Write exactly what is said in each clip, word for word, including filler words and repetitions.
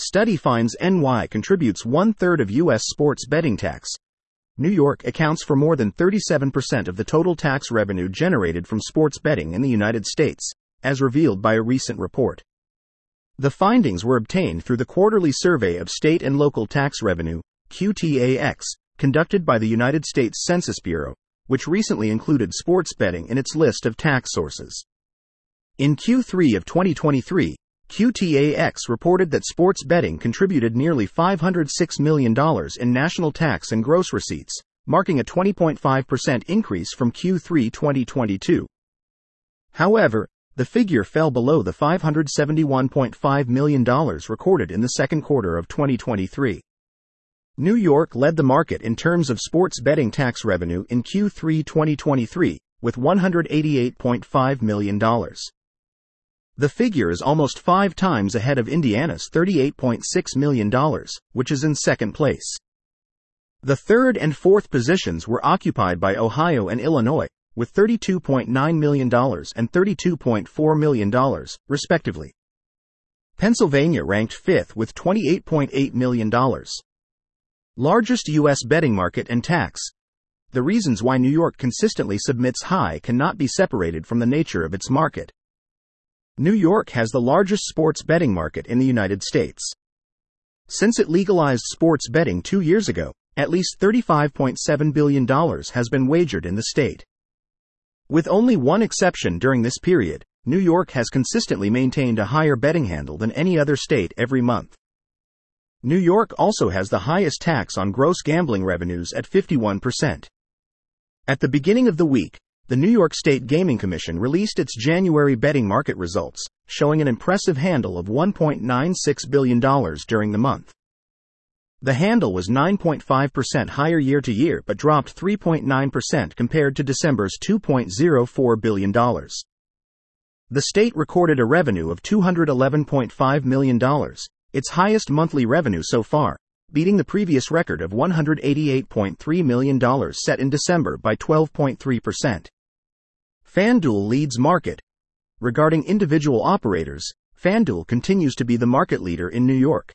Study finds N Y contributes one-third of U S sports betting tax. New York accounts for more than thirty-seven percent of the total tax revenue generated from sports betting in the United States, as revealed by a recent report. The findings were obtained through the quarterly survey of state and local tax revenue, Q T A X, conducted by the United States Census Bureau, which recently included sports betting in its list of tax sources. In Q three of twenty twenty-three, Q T A X reported that sports betting contributed nearly five hundred six million dollars in national tax and gross receipts, marking a twenty point five percent increase from Q three twenty twenty-two. However, the figure fell below the five hundred seventy-one point five million dollars recorded in the second quarter of twenty twenty-three. New York led the market in terms of sports betting tax revenue in Q three twenty twenty-three, with one hundred eighty-eight point five million dollars. The figure is almost five times ahead of Indiana's thirty-eight point six million dollars, which is in second place. The third and fourth positions were occupied by Ohio and Illinois, with thirty-two point nine million dollars and thirty-two point four million dollars, respectively. Pennsylvania ranked fifth with twenty-eight point eight million dollars. Largest U S betting market and tax. The reasons why New York consistently submits high cannot be separated from the nature of its market. New York has the largest sports betting market in the United States. Since it legalized sports betting two years ago, at least thirty-five point seven billion dollars has been wagered in the state. With only one exception during this period, New York has consistently maintained a higher betting handle than any other state every month. New York also has the highest tax on gross gambling revenues at fifty-one percent. At the beginning of the week, the New York State Gaming Commission released its January betting market results, showing an impressive handle of one point nine six billion dollars during the month. The handle was nine point five percent higher year to year but dropped three point nine percent compared to December's two point zero four billion dollars. The state recorded a revenue of two hundred eleven point five million dollars, its highest monthly revenue so far, beating the previous record of one hundred eighty-eight point three million dollars set in December by twelve point three percent. FanDuel leads market. Regarding individual operators, FanDuel continues to be the market leader in New York.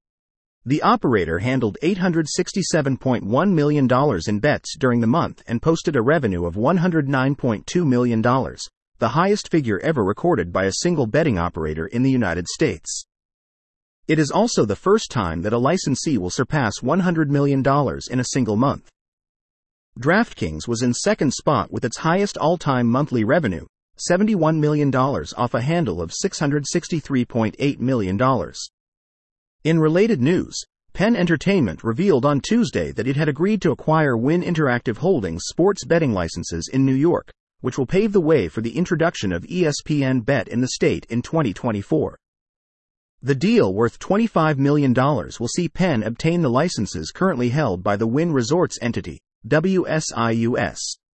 The operator handled eight hundred sixty-seven point one million dollars in bets during the month and posted a revenue of one hundred nine point two million dollars, the highest figure ever recorded by a single betting operator in the United States. It is also the first time that a licensee will surpass one hundred million dollars in a single month. DraftKings was in second spot with its highest all-time monthly revenue, seventy-one million dollars off a handle of six hundred sixty-three point eight million dollars. In related news, Penn Entertainment revealed on Tuesday that it had agreed to acquire Wynn Interactive Holdings sports betting licenses in New York, which will pave the way for the introduction of E S P N Bet in the state in twenty twenty-four. The deal, worth twenty-five million dollars, will see Penn obtain the licenses currently held by the Wynn Resorts entity, W S I U S.